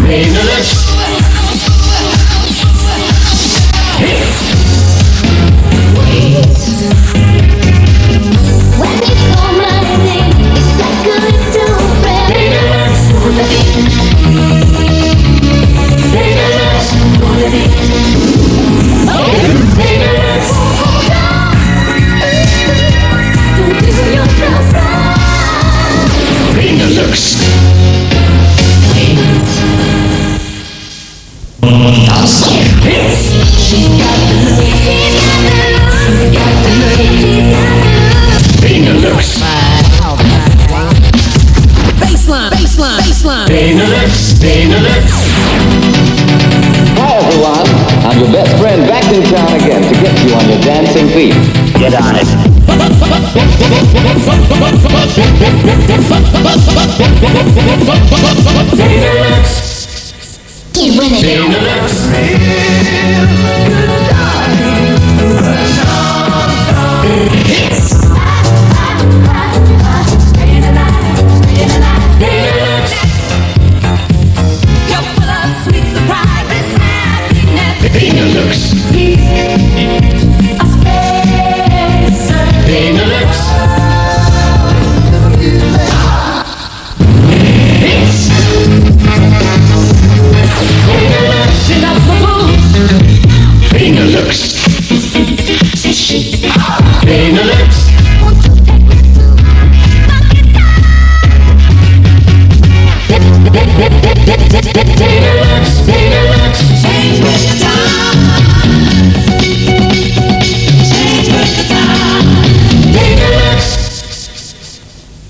Benelux. When you call my name, it's like a little friend. Benelux. Benelux. Benelux. Hold on. Don't do yourself wrong. Benelux. She's got the look. She's got the look. She's got the look. Benelux. Baseline, baseline, baseline. Benelux. Benelux. Hi everyone, I'm your best friend back in town again to get you on your dancing feet. Get on it. Benelux. Keep winning. Benelux. Real good